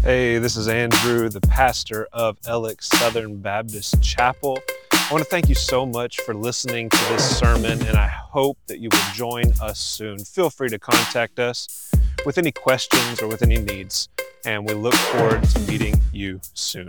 Hey, this is Andrew, the pastor of Ellick Southern Baptist Chapel. I want to thank you so much for listening to this sermon, and I hope that you will join us soon. Feel free to contact us with any questions or with any needs, and we look forward to meeting you soon.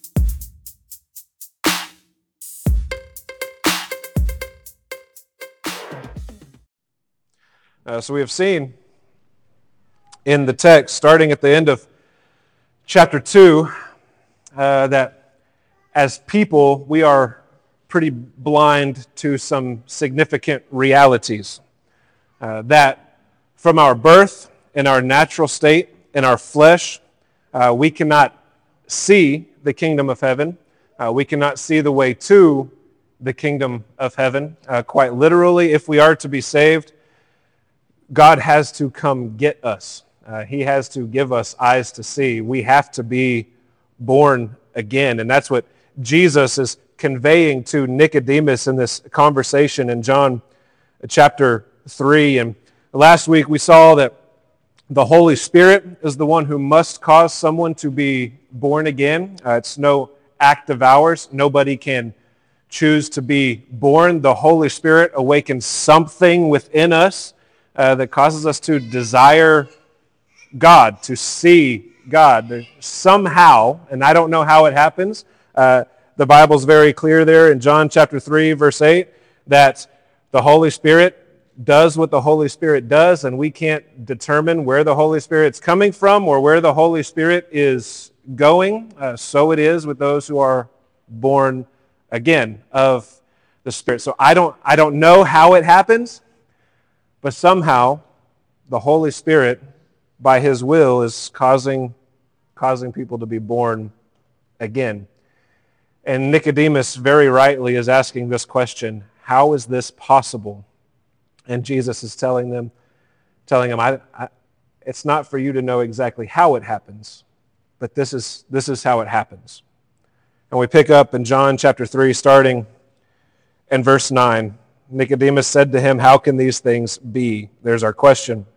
So we have seen in the text, starting at the end of chapter 2, that as people, we are pretty blind to some significant realities. That from our birth, in our natural state, in our flesh, we cannot see the kingdom of heaven. We cannot see the way to the kingdom of heaven. Quite literally, if we are to be saved, God has to come get us. He has to give us eyes to see. We have to be born again. And that's what Jesus is conveying to Nicodemus in this conversation in John chapter 3. And last week we saw that the Holy Spirit is the one who must cause someone to be born again. It's no act of ours. Nobody can choose to be born. The Holy Spirit awakens something within us that causes us to desire God, to see God somehow, and I don't know how it happens. The Bible's very clear there in John chapter 3, verse 8, that the Holy Spirit does what the Holy Spirit does, and we can't determine where the Holy Spirit's coming from or where the Holy Spirit is going. So it is with those who are born again of the Spirit. So I don't know how it happens, but somehow the Holy Spirit, by His will, is causing people to be born again. And Nicodemus very rightly is asking this question, how is this possible? And Jesus is telling him, it's not for you to know exactly how it happens, but this is how it happens. And we pick up in John chapter 3, starting in verse 9. Nicodemus said to him, how can these things be? There's our question.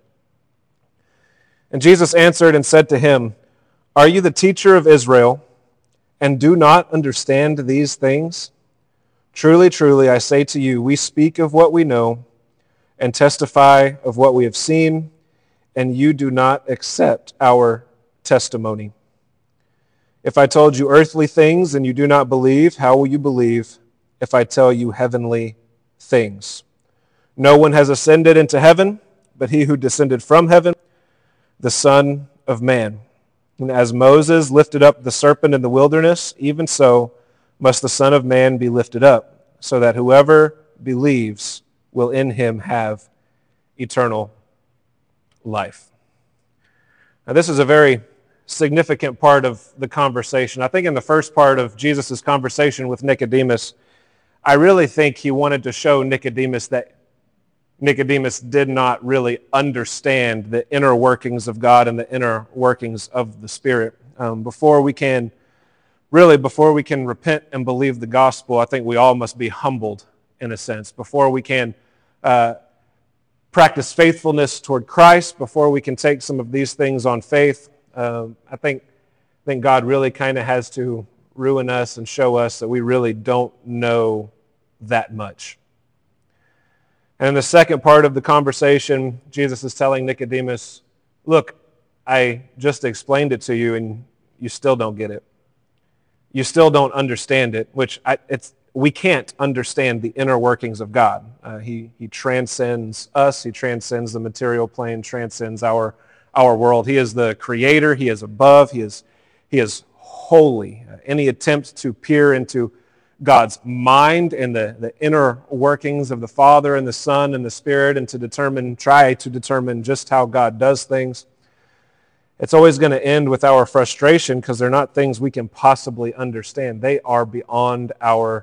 And Jesus answered and said to him, are you the teacher of Israel, and do not understand these things? Truly, truly, I say to you, we speak of what we know, and testify of what we have seen, and you do not accept our testimony. If I told you earthly things and you do not believe, how will you believe if I tell you heavenly things? No one has ascended into heaven, but he who descended from heaven, the Son of Man. And as Moses lifted up the serpent in the wilderness, even so must the Son of Man be lifted up, so that whoever believes will in him have eternal life. Now, this is a very significant part of the conversation. I think in the first part of Jesus' conversation with Nicodemus, I really think he wanted to show Nicodemus that Nicodemus did not really understand the inner workings of God and the inner workings of the Spirit. Before we can repent and believe the gospel, I think we all must be humbled in a sense. Before we can practice faithfulness toward Christ, before we can take some of these things on faith, I think God really kind of has to ruin us and show us that we really don't know that much. And in the second part of the conversation, Jesus is telling Nicodemus, look, I just explained it to you and you still don't get it. You still don't understand it, we can't understand the inner workings of God. He transcends us. He transcends the material plane, transcends our world. He is the creator. He is above. He is holy. Any attempt to peer into God's mind and the inner workings of the Father and the Son and the Spirit and try to determine just how God does things, it's always going to end with our frustration because they're not things we can possibly understand. They are beyond our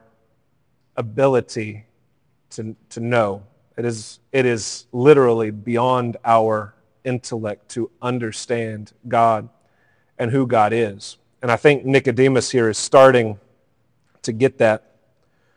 ability to know. It is literally beyond our intellect to understand God and who God is. And I think Nicodemus here is starting to get that.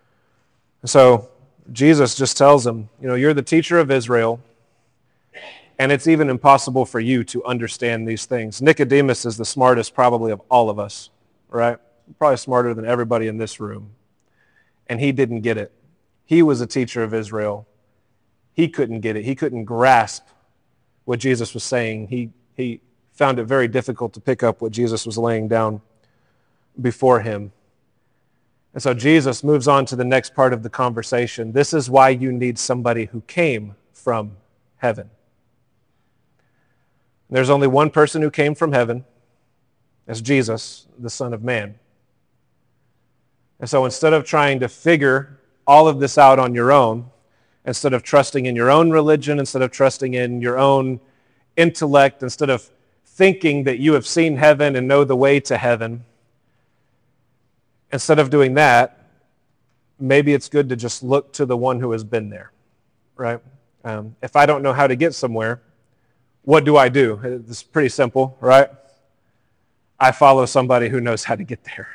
So Jesus just tells him, you're the teacher of Israel, And it's even impossible for you to understand these things. Nicodemus is the smartest probably of all of us, right? Probably smarter than everybody in this room. And he didn't get it. He was a teacher of Israel. He couldn't get it. He couldn't grasp what Jesus was saying. He found it very difficult to pick up what Jesus was laying down before him. And so Jesus moves on to the next part of the conversation. This is why you need somebody who came from heaven. There's only one person who came from heaven. That's Jesus, the Son of Man. And so instead of trying to figure all of this out on your own, instead of trusting in your own religion, instead of trusting in your own intellect, instead of thinking that you have seen heaven and know the way to heaven, instead of doing that, maybe it's good to just look to the one who has been there, right? If I don't know how to get somewhere, what do I do? It's pretty simple, right? I follow somebody who knows how to get there.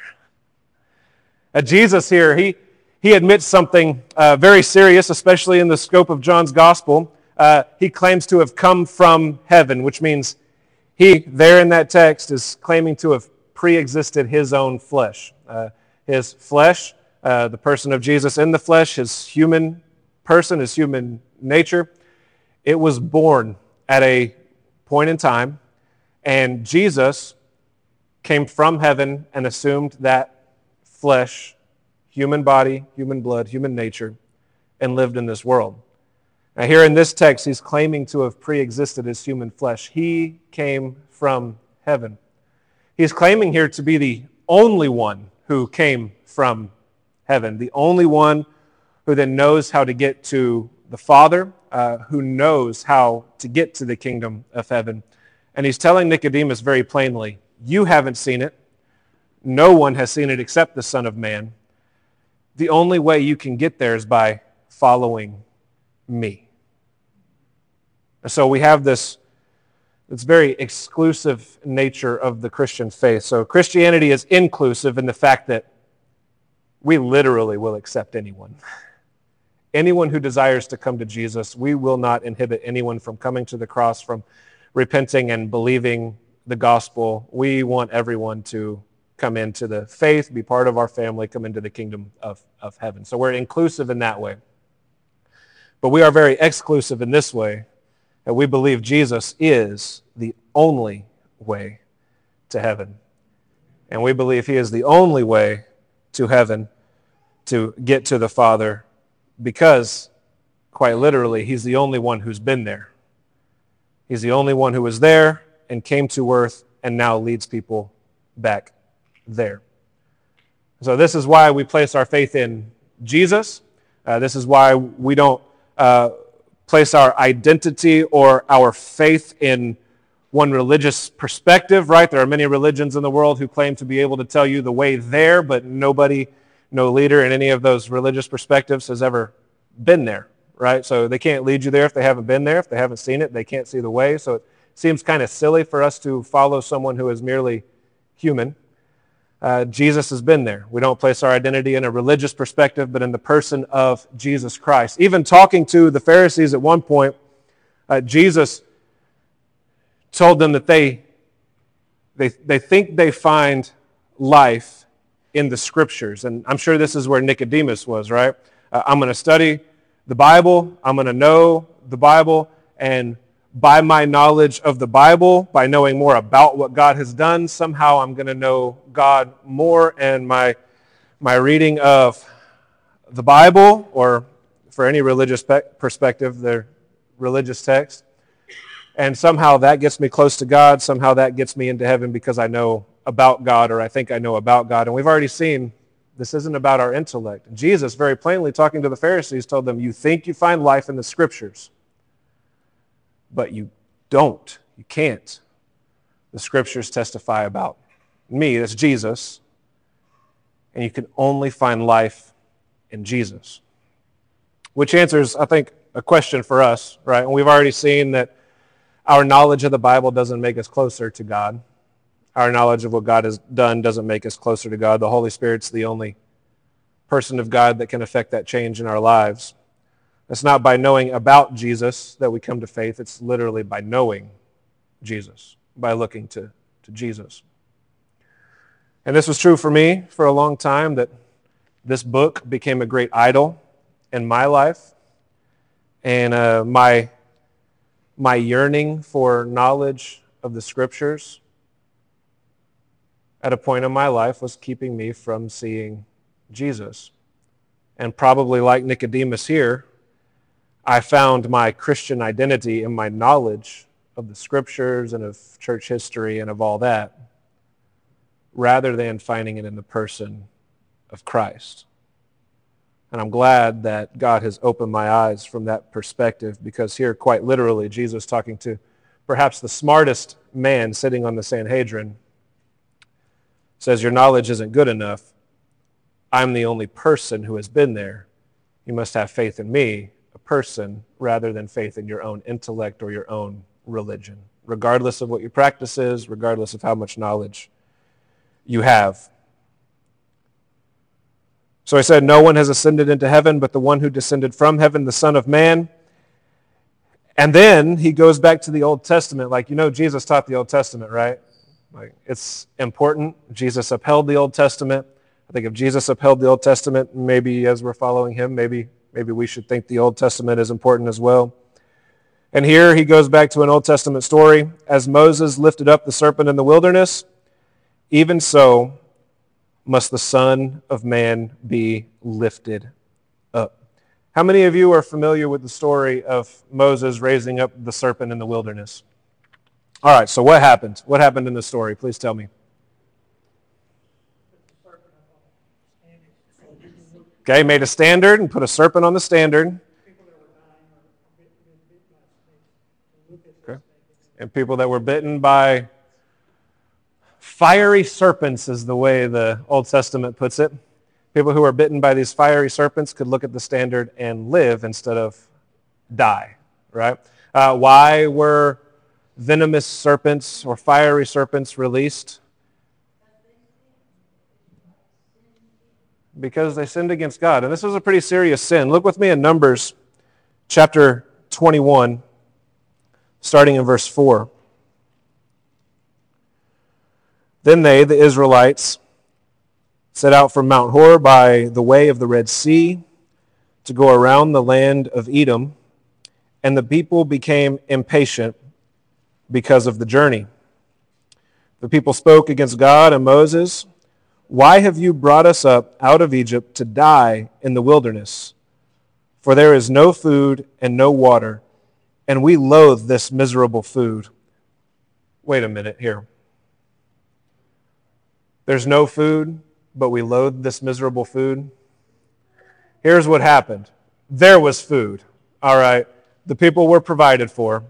Jesus here, he admits something very serious, especially in the scope of John's gospel. He claims to have come from heaven, which means he, there in that text, is claiming to have pre-existed his own flesh. His flesh, the person of Jesus in the flesh, his human person, his human nature, it was born at a point in time, and Jesus came from heaven and assumed that flesh, human body, human blood, human nature, and lived in this world. Now here in this text, he's claiming to have pre-existed his human flesh. He came from heaven. He's claiming here to be the only one who came from heaven, the only one who then knows how to get to the Father, who knows how to get to the kingdom of heaven. And he's telling Nicodemus very plainly, you haven't seen it. No one has seen it except the Son of Man. The only way you can get there is by following me. So we have this very exclusive nature of the Christian faith. So Christianity is inclusive in the fact that we literally will accept anyone. Anyone who desires to come to Jesus, we will not inhibit anyone from coming to the cross, from repenting and believing the gospel. We want everyone to come into the faith, be part of our family, come into the kingdom of heaven. So we're inclusive in that way. But we are very exclusive in this way, that we believe Jesus is the only way to heaven. And we believe he is the only way to heaven to get to the Father, because, quite literally, he's the only one who's been there. He's the only one who was there and came to earth and now leads people back there. So this is why we place our faith in Jesus. This is why we don't place our identity or our faith in one religious perspective, right? There are many religions in the world who claim to be able to tell you the way there, but nobody, no leader in any of those religious perspectives has ever been there, right? So they can't lead you there if they haven't been there. If they haven't seen it, they can't see the way. So it seems kind of silly for us to follow someone who is merely human. Jesus has been there. We don't place our identity in a religious perspective, but in the person of Jesus Christ. Even talking to the Pharisees at one point, Jesus told them that they think they find life in the Scriptures. And I'm sure this is where Nicodemus was, right? I'm going to study the Bible. I'm going to know the Bible. And by my knowledge of the Bible, by knowing more about what God has done, somehow I'm going to know God more. And my reading of the Bible, or for any religious perspective, the religious text, and somehow that gets me close to God. Somehow that gets me into heaven because I know about God, or I think I know about God. And we've already seen this isn't about our intellect. Jesus, very plainly talking to the Pharisees, told them, you think you find life in the Scriptures, but you don't. You can't. The Scriptures testify about me, that's Jesus, and you can only find life in Jesus. Which answers, I think, a question for us, right? And we've already seen that our knowledge of the Bible doesn't make us closer to God. Our knowledge of what God has done doesn't make us closer to God. The Holy Spirit's the only person of God that can affect that change in our lives. It's not by knowing about Jesus that we come to faith. It's literally by knowing Jesus, by looking to Jesus. And this was true for me for a long time, that this book became a great idol in my life. And my yearning for knowledge of the Scriptures at a point in my life was keeping me from seeing Jesus. And probably like Nicodemus here, I found my Christian identity in my knowledge of the Scriptures and of church history and of all that, rather than finding it in the person of Christ. And I'm glad that God has opened my eyes from that perspective, because here, quite literally, Jesus talking to perhaps the smartest man sitting on the Sanhedrin says, your knowledge isn't good enough. I'm the only person who has been there. You must have faith in me, a person, rather than faith in your own intellect or your own religion, regardless of what your practice is, regardless of how much knowledge you have. So I said, no one has ascended into heaven but the one who descended from heaven, the Son of Man. And then he goes back to the Old Testament. Like, Jesus taught the Old Testament, right? Like, it's important. Jesus upheld the Old Testament. I think if Jesus upheld the Old Testament, maybe as we're following him, maybe we should think the Old Testament is important as well. And here he goes back to an Old Testament story. As Moses lifted up the serpent in the wilderness, even so must the Son of Man be lifted up. How many of you are familiar with the story of Moses raising up the serpent in the wilderness? All right, so what happened? What happened in the story? Please tell me. Okay, made a standard and put a serpent on the standard. Okay. And people that were bitten by fiery serpents is the way the Old Testament puts it. People who are bitten by these fiery serpents could look at the standard and live instead of die, right? Why were venomous serpents or fiery serpents released? Because they sinned against God. And this was a pretty serious sin. Look with me in Numbers chapter 21, starting in verse 4. Then they, the Israelites, set out from Mount Hor by the way of the Red Sea to go around the land of Edom, and the people became impatient because of the journey. The people spoke against God and Moses, "Why have you brought us up out of Egypt to die in the wilderness? For there is no food and no water, and we loathe this miserable food." Wait a minute here. There's no food, but we loathe this miserable food. Here's what happened. There was food, all right. The people were provided for.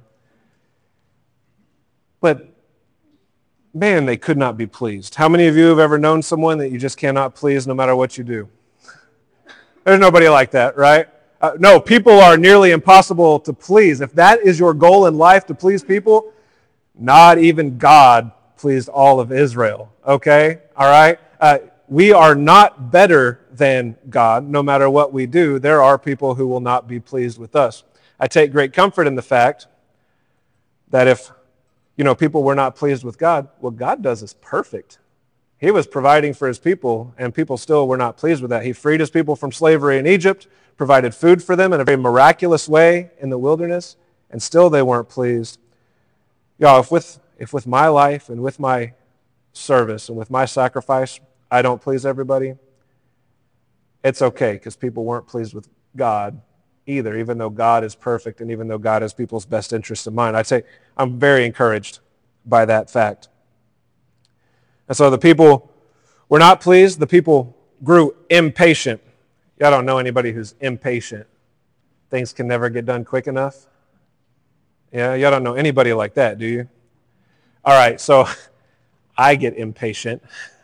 But, man, they could not be pleased. How many of you have ever known someone that you just cannot please no matter what you do? There's nobody like that, right? No, people are nearly impossible to please. If that is your goal in life, to please people, not even God pleased all of Israel, okay? All right? We are not better than God. No matter what we do, there are people who will not be pleased with us. I take great comfort in the fact that if, people were not pleased with God, what God does is perfect. He was providing for his people, and people still were not pleased with that. He freed his people from slavery in Egypt, provided food for them in a very miraculous way in the wilderness, and still they weren't pleased. If with my life and with my service and with my sacrifice, I don't please everybody, it's okay, because people weren't pleased with God either, even though God is perfect and even though God has people's best interests in mind. I'd say I'm very encouraged by that fact. And so the people were not pleased. The people grew impatient. Y'all don't know anybody who's impatient. Things can never get done quick enough. Yeah, y'all don't know anybody like that, do you? All right, so I get impatient.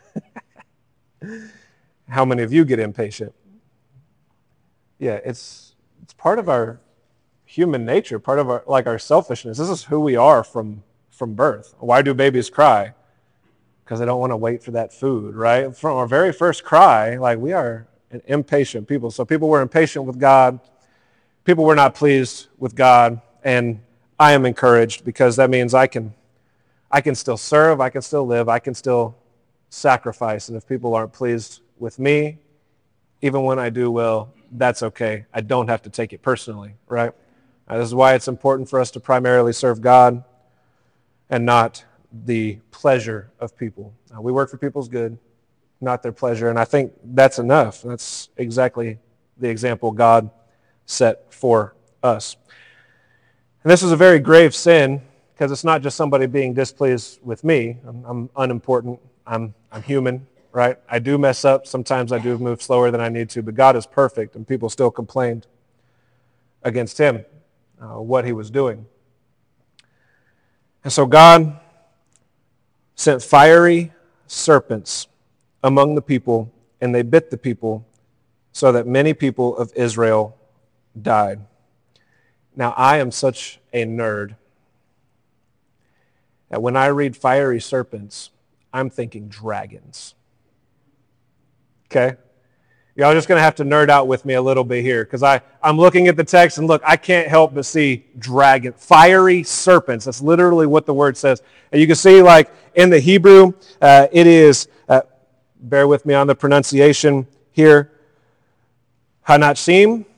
How many of you get impatient? Yeah, it's part of our human nature, part of our selfishness. This is who we are from birth. Why do babies cry? Because they don't want to wait for that food, right? From our very first cry, we are an impatient people. So people were impatient with God. people were not pleased with God, and I am encouraged because that means I can still serve, I can still live, I can still sacrifice. And if people aren't pleased with me, even when I do well, that's okay. I don't have to take it personally, right? This is why it's important for us to primarily serve God and not the pleasure of people. We work for people's good, not their pleasure, and I think that's enough. That's exactly the example God set for us. And this is a very grave sin because it's not just somebody being displeased with me. I'm unimportant. I'm human, right? I do mess up. Sometimes I do move slower than I need to, but God is perfect, and people still complained against him, what he was doing. And so God sent fiery serpents among the people, and they bit the people so that many people of Israel died. Now, I am such a nerd that when I read fiery serpents, I'm thinking dragons. Okay? Y'all just going to have to nerd out with me a little bit here because I'm looking at the text and look, I can't help but see fiery serpents. That's literally what the word says. And you can see like in the Hebrew, it is, bear with me on the pronunciation here, Hanachim,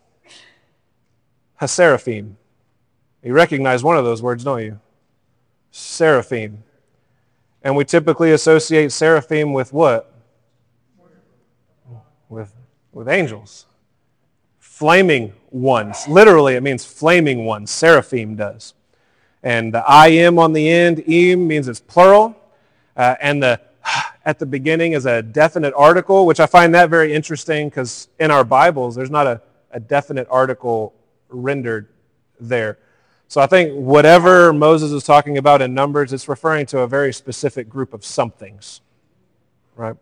Haseraphim. You recognize one of those words, don't you? Seraphim. And we typically associate seraphim with what? With angels. Flaming ones. Literally, it means flaming ones. Seraphim does. And the I-M on the end, im, means it's plural. And the at the beginning is a definite article, which I find that very interesting because in our Bibles, there's not a definite article rendered there. So I think whatever Moses is talking about in Numbers, it's referring to a very specific group of somethings, right?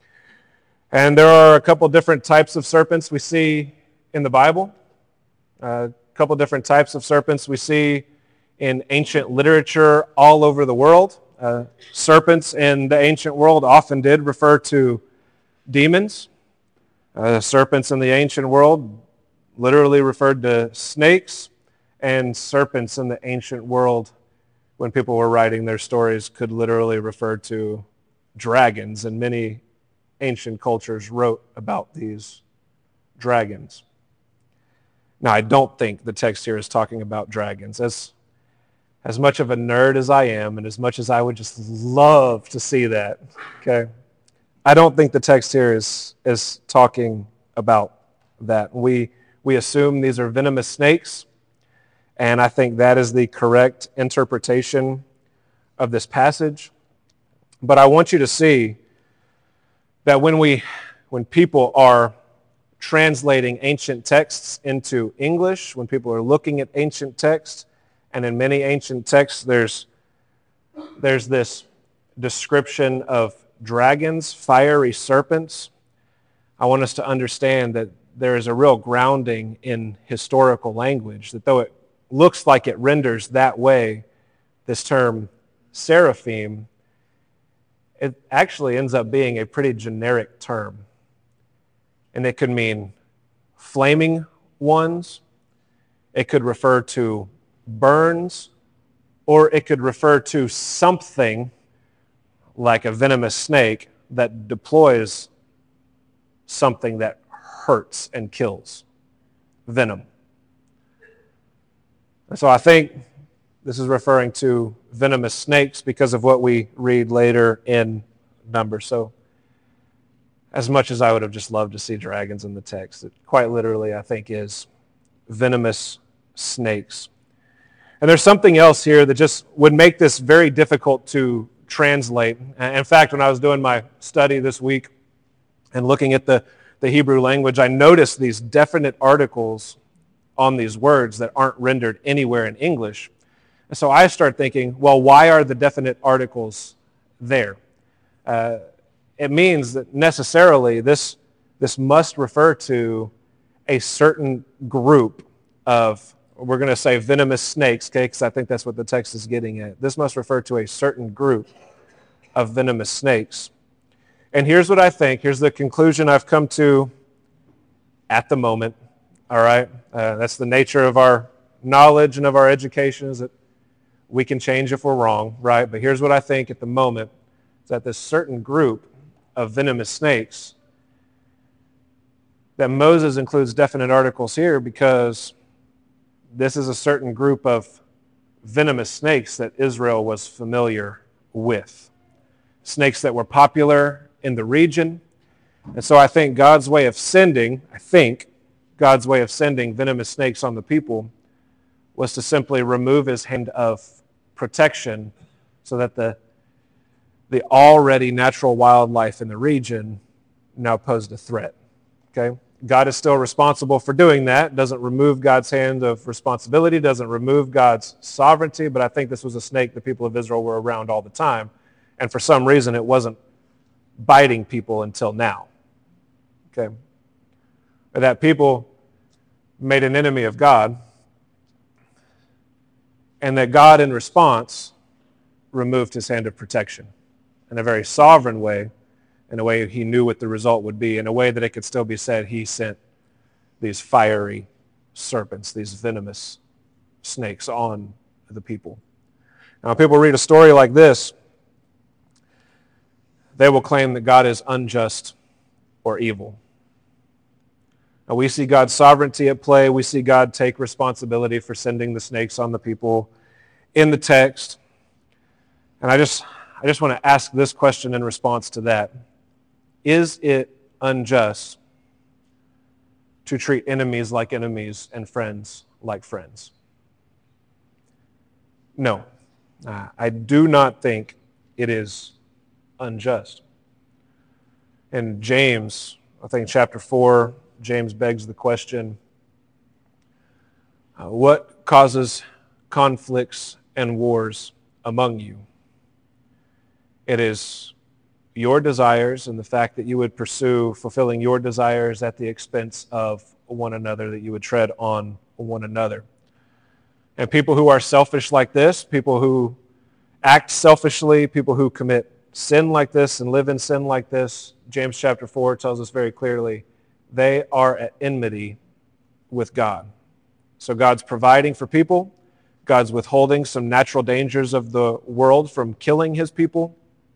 And there are a couple different types of serpents we see in the Bible. A couple different types of serpents we see in ancient literature all over the world. Serpents in the ancient world often did refer to demons. Serpents in the ancient world literally referred to snakes, and serpents in the ancient world, when people were writing their stories, could literally refer to dragons, and many ancient cultures wrote about these dragons. Now, I don't think the text here is talking about dragons. As much of a nerd as I am, and as much as I would just love to see that, okay, I don't think the text here is talking about that. We assume these are venomous snakes, and I think that is the correct interpretation of this passage. But I want you to see that when people are translating ancient texts into English, when people are looking at ancient texts, and in many ancient texts there's this description of dragons, fiery serpents, I want us to understand that there is a real grounding in historical language, that though it looks like it renders that way, this term seraphim, it actually ends up being a pretty generic term. And it could mean flaming ones, it could refer to burns, or it could refer to something like a venomous snake that deploys something that hurts and kills. Venom. And so I think this is referring to venomous snakes because of what we read later in Numbers. So as much as I would have just loved to see dragons in the text, it quite literally, I think, is venomous snakes. And there's something else here that just would make this very difficult to translate. In fact, when I was doing my study this week and looking at the Hebrew language, I noticed these definite articles on these words that aren't rendered anywhere in English. And so I start thinking, well, why are the definite articles there? It means that necessarily this must refer to a certain group of, we're going to say venomous snakes, okay, because I think that's what the text is getting at. This must refer to a certain group of venomous snakes. And here's what I think. Here's the conclusion I've come to at the moment. all right? That's the nature of our knowledge and of our education, is that we can change if we're wrong, right? But here's what I think at the moment, is that this certain group of venomous snakes, that Moses includes definite articles here because this is a certain group of venomous snakes that Israel was familiar with. Snakes that were popular in the region. And so I think God's way of sending venomous snakes on the people was to simply remove his hand of protection so that the already natural wildlife in the region now posed a threat. Okay? God is still responsible for doing that. Doesn't remove God's hand of responsibility, doesn't remove God's sovereignty, but I think this was a snake the people of Israel were around all the time. And for some reason, it wasn't biting people until now. Okay? That people made an enemy of God, and that God, in response, removed his hand of protection in a very sovereign way, in a way he knew what the result would be, in a way that it could still be said he sent these fiery serpents, these venomous snakes on the people. Now, when people read a story like this, they will claim that God is unjust or evil. Now, we see God's sovereignty at play. We see God take responsibility for sending the snakes on the people in the text. And I just want to ask this question in response to that. Is it unjust to treat enemies like enemies and friends like friends? No. I do not think it is unjust. In James, I think chapter 4, James begs the question, what causes conflicts and wars among you? It is your desires and the fact that you would pursue fulfilling your desires at the expense of one another, that you would tread on one another. And people who are selfish like this, people who act selfishly, people who commit sin like this and live in sin like this, James chapter 4 tells us very clearly, they are at enmity with God. So God's providing for people. God's withholding some natural dangers of the world from killing his people.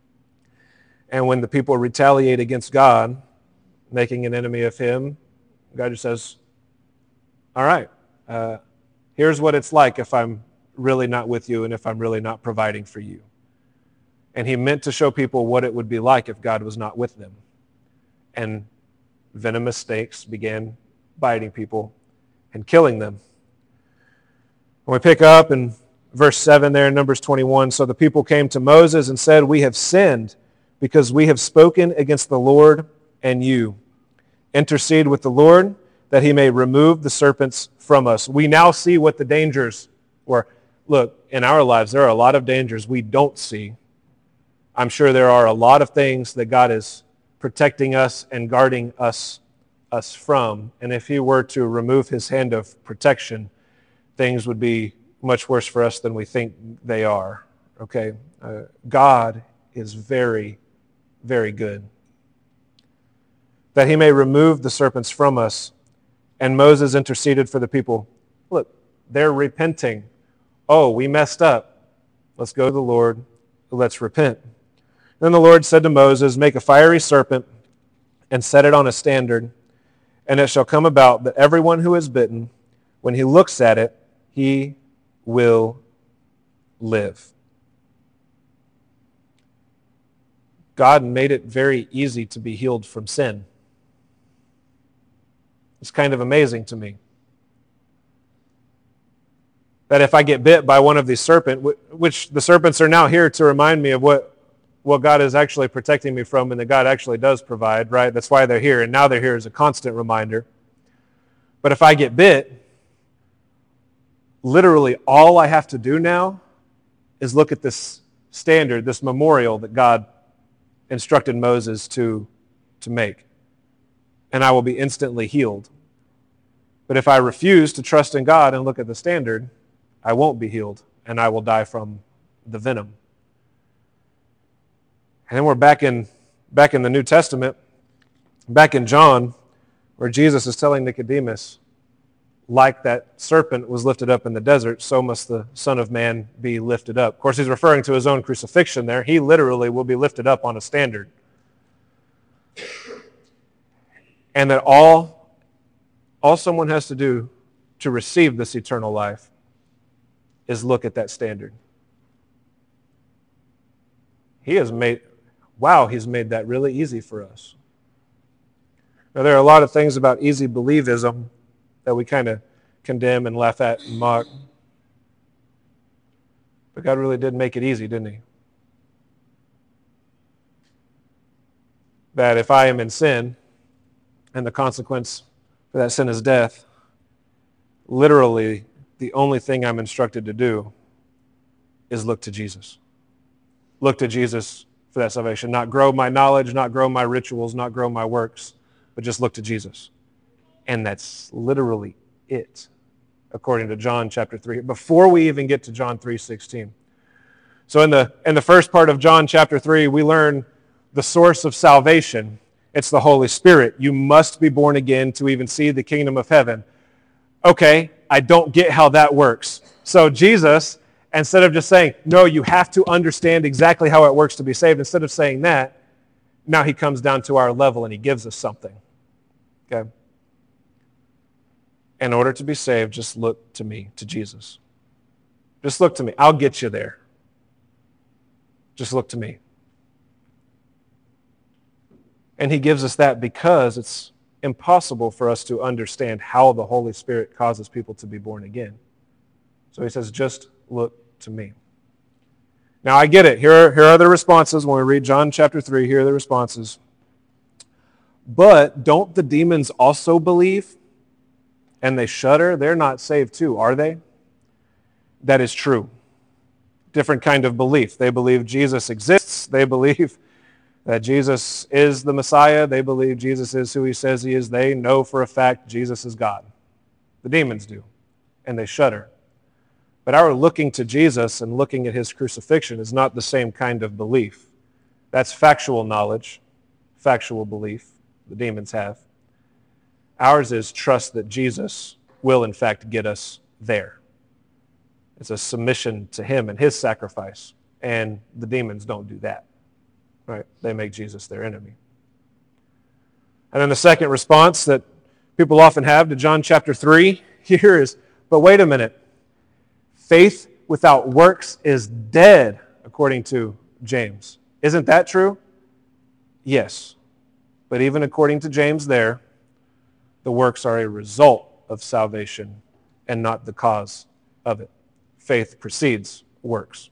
And when the people retaliate against God, making an enemy of him, God just says, all right, here's what it's like if I'm really not with you and if I'm really not providing for you. And he meant to show people what it would be like if God was not with them. And venomous snakes began biting people and killing them. When we pick up in verse 7 there in Numbers 21, so the people came to Moses and said, we have sinned because we have spoken against the Lord and you. Intercede with the Lord that he may remove the serpents from us. We now see what the dangers were. Look, in our lives, there are a lot of dangers we don't see. I'm sure there are a lot of things that God is protecting us and guarding us from. And if he were to remove his hand of protection, things would be much worse for us than we think they are. Okay? God is very, very good. That he may remove the serpents from us. And Moses interceded for the people. Look, they're repenting. Oh, we messed up. Let's go to the Lord. Let's repent. Then the Lord said to Moses, make a fiery serpent and set it on a standard, and it shall come about that everyone who is bitten, when he looks at it, he will live. God made it very easy to be healed from sin. It's kind of amazing to me that if I get bit by one of these serpents, which the serpents are now here to remind me of what God is actually protecting me from and that God actually does provide, right? That's why they're here, and now they're here as a constant reminder. But if I get bit, literally all I have to do now is look at this standard, this memorial that God instructed Moses to make, and I will be instantly healed. But if I refuse to trust in God and look at the standard, I won't be healed, and I will die from the venom. And then we're back in the New Testament, back in John, where Jesus is telling Nicodemus, like that serpent was lifted up in the desert, so must the Son of Man be lifted up. Of course, he's referring to his own crucifixion there. He literally will be lifted up on a standard. And that all someone has to do to receive this eternal life is look at that standard. He's made that really easy for us. Now, there are a lot of things about easy believism that we kind of condemn and laugh at and mock. But God really did make it easy, didn't he? That if I am in sin, and the consequence for that sin is death, literally the only thing I'm instructed to do is look to Jesus. Look to Jesus for that salvation. Not grow my knowledge, not grow my rituals, not grow my works, but just look to Jesus. And that's literally it, according to John chapter 3, before we even get to John 3:16. So in the first part of John chapter 3, we learn the source of salvation. It's the Holy Spirit. You must be born again to even see the kingdom of heaven. Okay, I don't get how that works. So Jesus, instead of just saying, no, you have to understand exactly how it works to be saved, instead of saying that, now he comes down to our level and he gives us something. Okay? In order to be saved, just look to me, to Jesus. Just look to me. I'll get you there. Just look to me. And he gives us that because it's impossible for us to understand how the Holy Spirit causes people to be born again. So he says, just look to me. Now I get it. Here are the responses. When we read John chapter 3, here are the responses. But don't the demons also believe? And they shudder? They're not saved too, are they? That is true. Different kind of belief. They believe Jesus exists. They believe that Jesus is the Messiah. They believe Jesus is who he says he is. They know for a fact Jesus is God. The demons do, and they shudder. But our looking to Jesus and looking at his crucifixion is not the same kind of belief. That's factual knowledge, factual belief the demons have. Ours is trust that Jesus will in fact get us there. It's a submission to him and his sacrifice, and the demons don't do that. Right? They make Jesus their enemy. And then the second response that people often have to John chapter 3 here is, but wait a minute. Faith without works is dead, according to James. Isn't that true? Yes. But even according to James there, the works are a result of salvation and not the cause of it. Faith precedes works.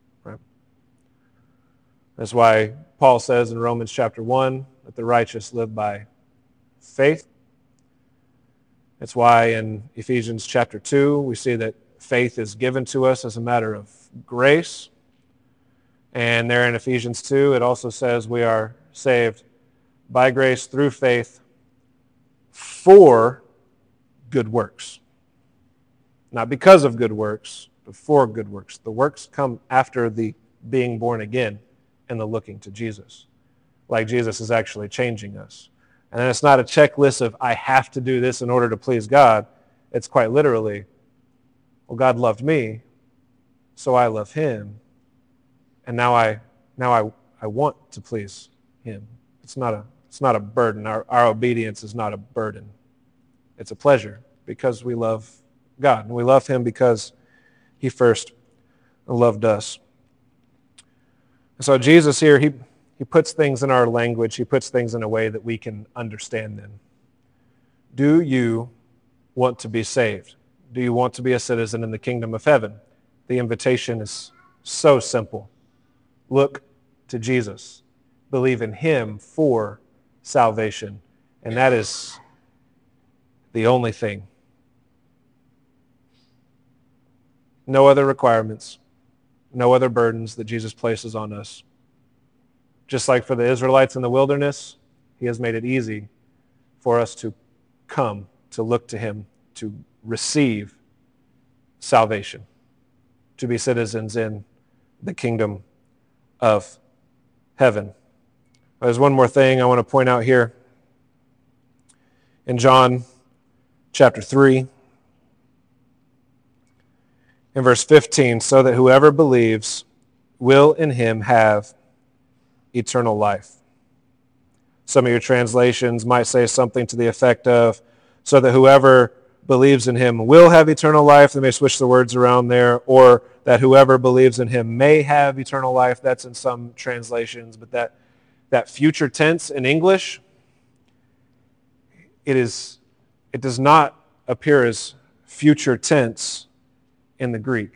That's why Paul says in Romans chapter 1 that the righteous live by faith. That's why in Ephesians chapter 2 we see that faith is given to us as a matter of grace. And there in Ephesians 2 it also says we are saved by grace through faith for good works. Not because of good works, but for good works. The works come after the being born again and the looking to Jesus. Like Jesus is actually changing us. And then it's not a checklist of, I have to do this in order to please God. It's quite literally, well, God loved me, so I love him. And now I want to please him. It's not a burden. Our obedience is not a burden. It's a pleasure because we love God. And we love him because he first loved us. And so Jesus here, he puts things in our language. He puts things in a way that we can understand them. Do you want to be saved? Do you want to be a citizen in the kingdom of heaven? The invitation is so simple. Look to Jesus. Believe in him for salvation. And that is the only thing. No other requirements. No other burdens that Jesus places on us. Just like for the Israelites in the wilderness, he has made it easy for us to come, to look to him, to receive salvation, to be citizens in the kingdom of heaven. There's one more thing I want to point out here. In John chapter 3, In verse 15, so that whoever believes will in him have eternal life. Some of your translations might say something to the effect of, so that whoever believes in him will have eternal life. They may switch the words around there. Or that whoever believes in him may have eternal life. That's in some translations. But that future tense in English, it does not appear as future tense in the Greek.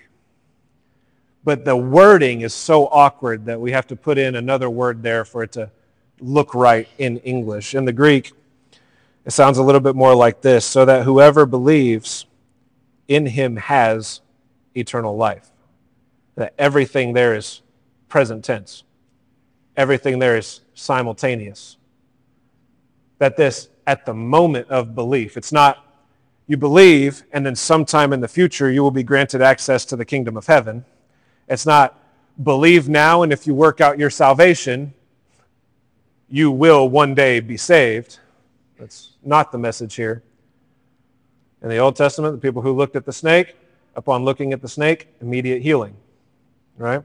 But the wording is so awkward that we have to put in another word there for it to look right in English. In the Greek, it sounds a little bit more like this, so that whoever believes in him has eternal life. That everything there is present tense. Everything there is simultaneous. That this, at the moment of belief, it's not you believe and then sometime in the future you will be granted access to the kingdom of heaven. It's not believe now and if you work out your salvation, you will one day be saved. That's not the message here. In the Old Testament, the people who looked at the snake, upon looking at the snake, immediate healing. Right?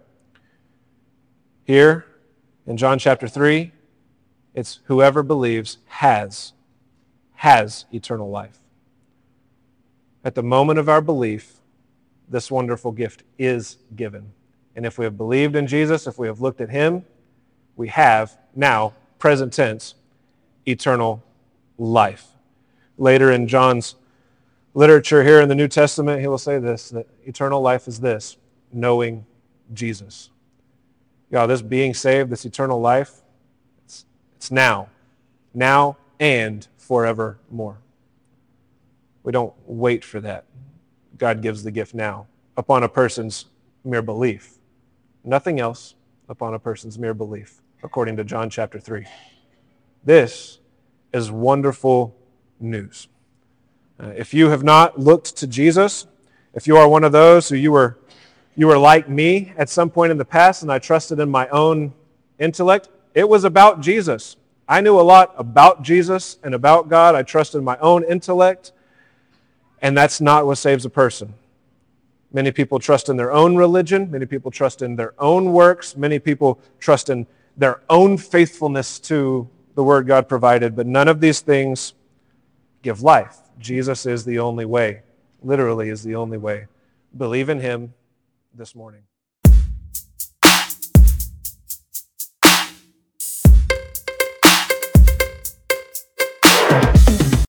Here, in John chapter 3, it's whoever believes has eternal life. At the moment of our belief, this wonderful gift is given. And if we have believed in Jesus, if we have looked at him, we have now, present tense, eternal life. Later in John's literature here in the New Testament, he will say this, that eternal life is this, knowing Jesus. This being saved, this eternal life, it's now and forevermore. We don't wait for that. God gives the gift now upon a person's mere belief. Nothing else upon a person's mere belief, according to John chapter 3. This is wonderful news. If you have not looked to Jesus, if you are one of those who you were like me at some point in the past and I trusted in my own intellect, it was about Jesus. I knew a lot about Jesus and about God. I trusted in my own intellect, and that's not what saves a person. Many people trust in their own religion. Many people trust in their own works. Many people trust in their own faithfulness to the word God provided, but none of these things give life. Jesus is the only way, literally is the only way. Believe in him this morning.